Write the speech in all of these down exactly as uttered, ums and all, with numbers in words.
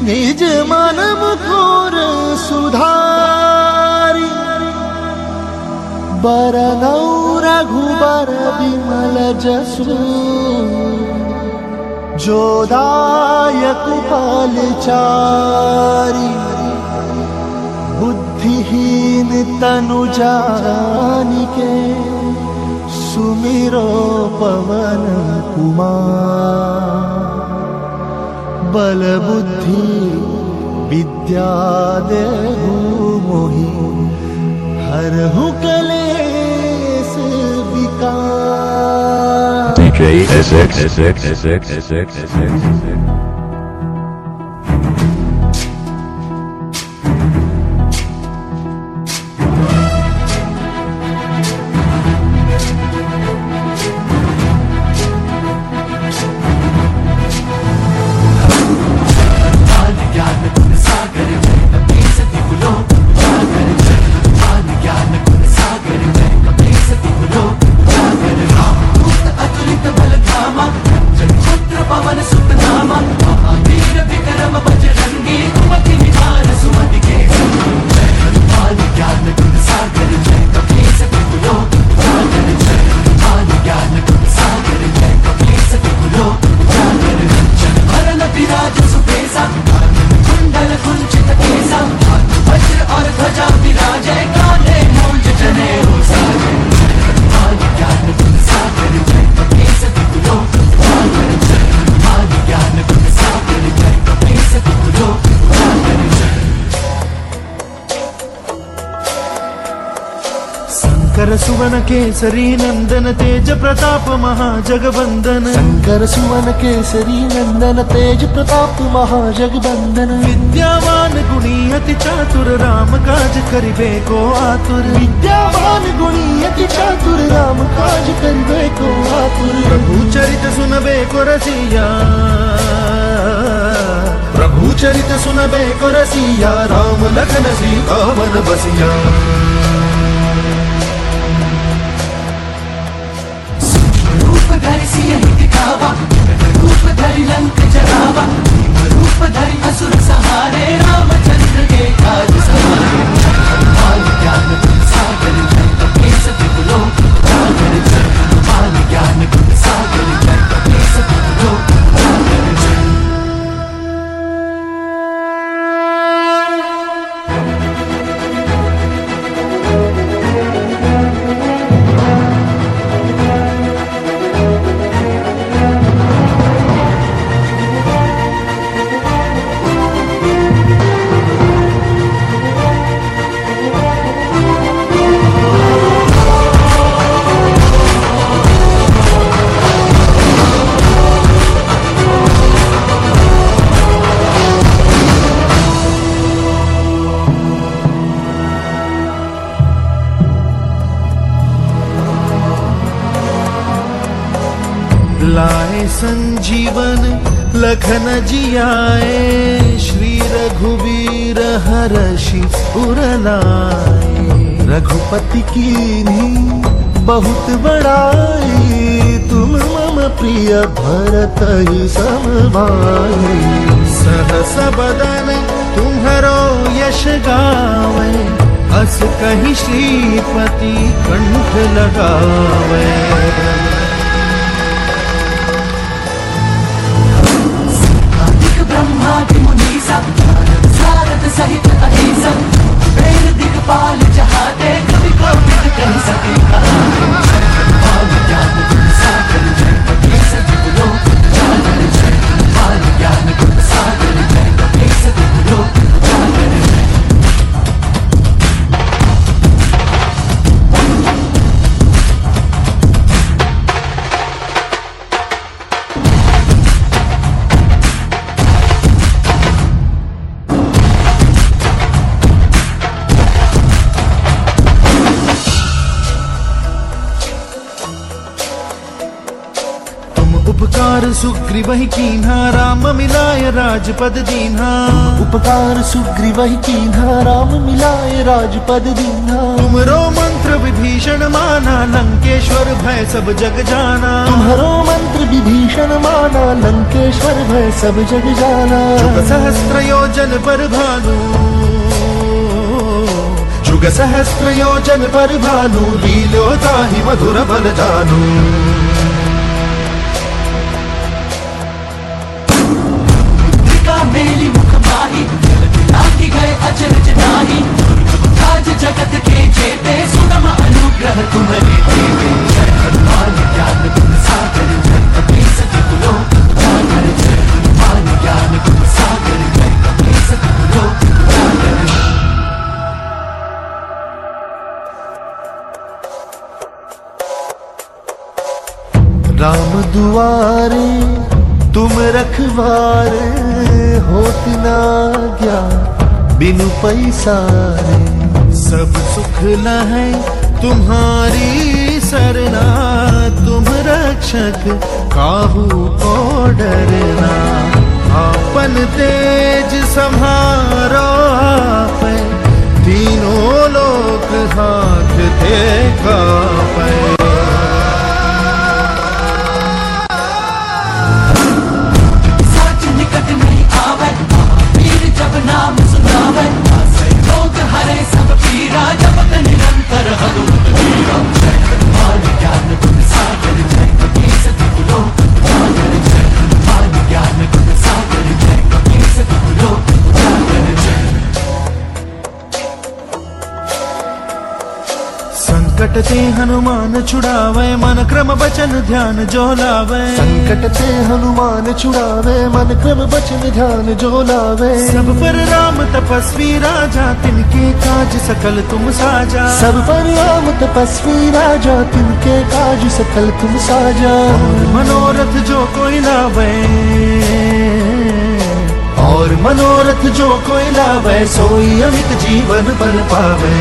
निज मन मुकुर सुधारी बरनौ रघुबर विमल जसु जोदायक फलचारी बुद्धिहीन तनु जानिके सुमिरो पवन कुमार बल बुद्धि विद्या देहु मोहि हरहु कलेश विकार। D J S X S X S X S X S X S X Shankar सुवन केसरी नंदन तेज प्रताप महाजगबंदन शंकर सुवन केसरी नंदन तेज प्रताप महाजगबंदन विद्यावान गुणी अति चातुर राम काज करिबे को आतुर विद्यावान गुणी अति चातुर राम काज करिबे को आतुर प्रभु चरित सुनबे को रसिया प्रभु चरित सुनबे को रसिया राम लखन सीता मन बसिया। धरि सियहि दिखावा रूप धरि लंक जरावा रूप धरि असुर सहारे रामचंद्र के काज सवारे माल ज्ञान गुण सागर जय कपीस तिपुलो सागर जय माल ज्ञान गुण सागर जय कपीस तिपुलो सागर जय। लाए संजीवन लखन जियाए श्री रघुवीर हरषि उर लाए रघुपति कीन्ही बहुत बड़ाई तुम मम प्रिय भरत ही सम भाई सहस बदन तुम्हरो यश गावे हस कहि श्रीपति कंठ लगावे। ब्रह्मादि मुनीसा सारद सहित अहिसा वेद दिगपाल जहाते कवि कोविद कहि सके माल ज्ञान गुण सागर जय कपीस तिपुलो सागर जय माल ज्ञान गुण सागर जय कपीस तिपुलो सागर जय। सुग्रीवहि कीन्हा राम मिलाय राजपद दीन्हा। उपकार सुग्रीवहि कीन्हा राम मिलाय राजपद दीन्हा। तुमरो मंत्र विभीषण माना लंकेश्वर भय सब जग जाना। तुम्हारो मंत्र विभीषण माना लंकेश्वर भय सब जग जाना। जुग सहस्त्र योजन पर भानु जुग सहस्त्र योजन पर भानु लीलो ताहि मधुर बल जानु। मेली मुख माही लागी गए अचरज नाही। राज जगत के जेते सुगम अनुग्रह तुम्हारे देते। जय हनुमान ज्ञान गुण सागर जय कपीस तिहुलो उजागर। जय हनुमान ज्ञान गुण सागर जय कपीस तिहुलो उजागर। राम दुआरे तुम रखवारे होत ना गया बिनु पैसारे। सब सुख लहै तुम्हारी सरना तुम रक्षक काहू को डरना। आपन तेज सम्हारो आपै तीनों लोक हाथ थे कापै। नाम सुनावे रोग हरे सब पीरा जपत निरंतर हनुमत वीरा। जय हनुमान ज्ञान गुण सागर जय कपीस तिहुलो उजागर। जय हनुमान ज्ञान गुण सागर जय कपीस तिहुलो उजागर। संकट ते हनुमान छुड़ावे मन क्रम बचन ध्यान जो लावे। संकट ते हनुमान छुड़ावे मन क्रम बचन ध्यान जो लावे। सब पर राम तपस्वी राजा तिनके काज सकल तुम साजा। सब पर राम तपस्वी राजा तिनके काज सकल तुम साजा। और मनोरथ जो कोई लावे और मनोरथ जो कोई लावे सोई अमित जीवन बल पावे।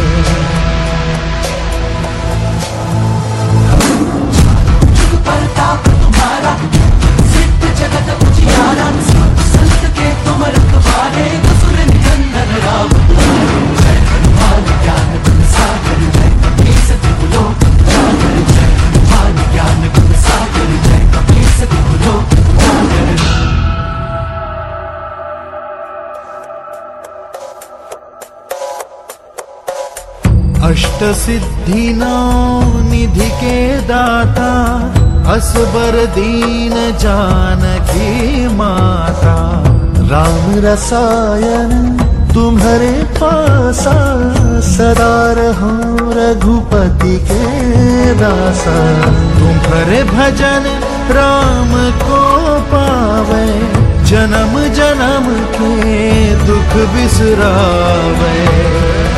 अष्ट सिद्धि नौ निधि के दाता असबर दीन जानकी माता। राम रसायन तुम्हारे पासा सदा रहो रघुपति के दासा। तुम्हारे भजन राम को पावे जन्म जन्म के दुख बिसरावे।